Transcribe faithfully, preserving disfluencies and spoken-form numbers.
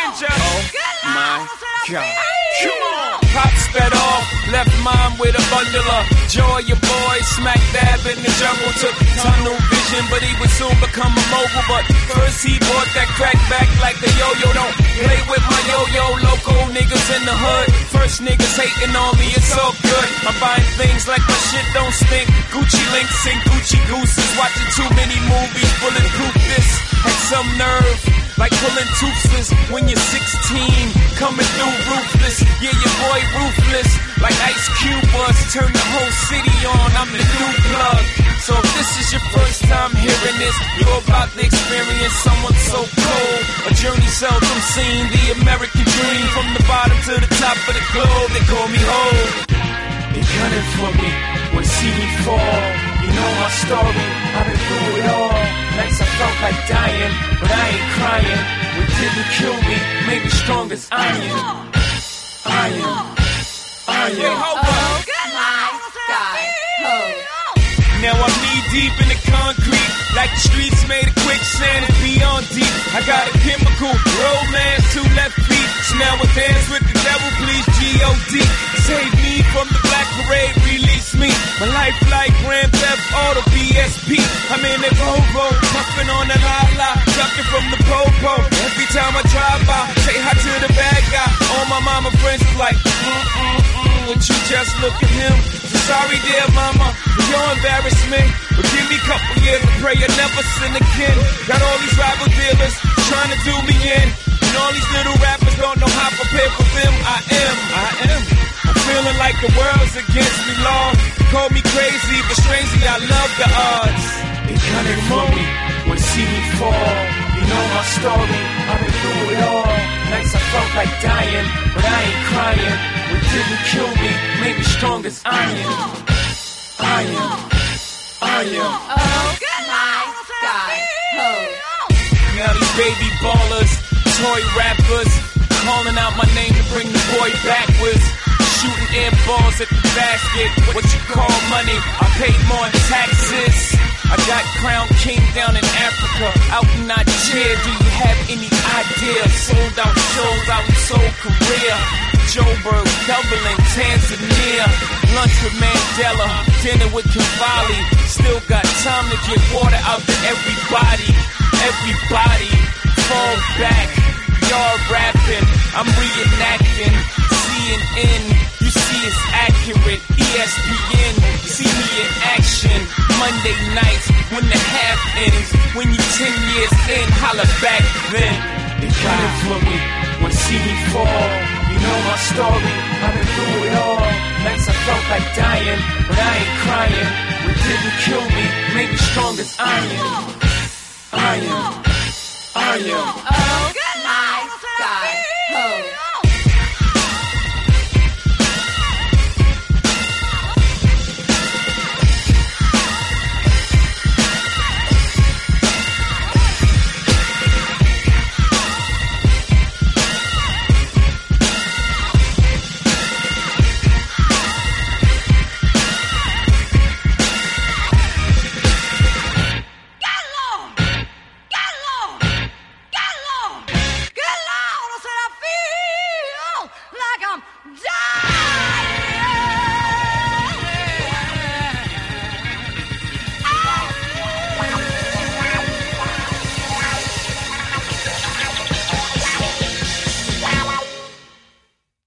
ninja. Oh my God. Come on. Pop sped off, left mom with a bundle of joy. Your boy smack dab in the jungle, took tunnel vision, but he would soon become a mogul. But first he bought that crack back like a yo-yo. Don't play with my yo-yo, loco niggas in the hood. First niggas hating on me, it's all good. I'm buying things like my shit don't stink. Gucci links and Gucci gooses, watching too many movies, bulletproof this. Had some nerve, like pulling toothless when you're sixteen, coming through ruthless. Yeah, your boy ruthless, like Ice Cube was. Turn the whole city on, I'm the new plug. So if this is your first time hearing this, you're about to experience someone so cold. A journey seldom seen, the American dream. From the bottom to the top of the globe, they call me Hov. They gunning for me, when see me fall. You know my story, I've been through it all. Nights I felt like dying, but I ain't crying. What didn't kill me, made me strong as iron. Iron, iron. Oh my God, Hov. Now I'm knee deep in the concrete, like the streets made of quicksand and beyond deep. I got a chemical romance, two left feet. So now I dance with the devil, please, G O D. Save me from the black parade, release me. My life like Grand Theft Auto B S P. I'm in the Volvo, puffing on the la-la, ducking from the popo. Every time I drive by, say hi to the bad guy. All my mama friends is like, mm-mm-mm, would you just look at him? Sorry, dear mama, you embarrass me. But give me a couple years to pray I never sin again. Got all these rival dealers trying to do me in. And all these little rappers don't know how prepared for them. I am, I am. I'm feeling like the world's against me, Lord. Call me crazy, but strangely I love the odds. They gunning for me, when see me fall. You know my story, I've been through it all. Nights I felt like dying, but I ain't crying. What didn't kill me, made me strong as iron. Iron, iron. Oh my God, Hov. Now these baby ballers, toy rappers, calling out my name to bring the boy backwards. Shooting air balls at the basket, what you call money, I paid more in taxes. I got Crown King down in Africa, out in Nigeria. Do you have any idea? Sold out shows out in Seoul, Korea, Joburg, Dublin, Tanzania. Lunch with Mandela, dinner with Cavalli. Still got time to get water out to everybody. Everybody, fall back. Y'all rapping, I'm reenacting. C N N, you see it's accurate. E S P N, see me in action. Monday nights when the half ends. When you ten years in, holla back then. They gunning for me, when see me fall. You know my story, I've been through it all. Nights I felt like dying, but I ain't crying. What didn't kill me, made me strong as iron. Iron, iron. Oh my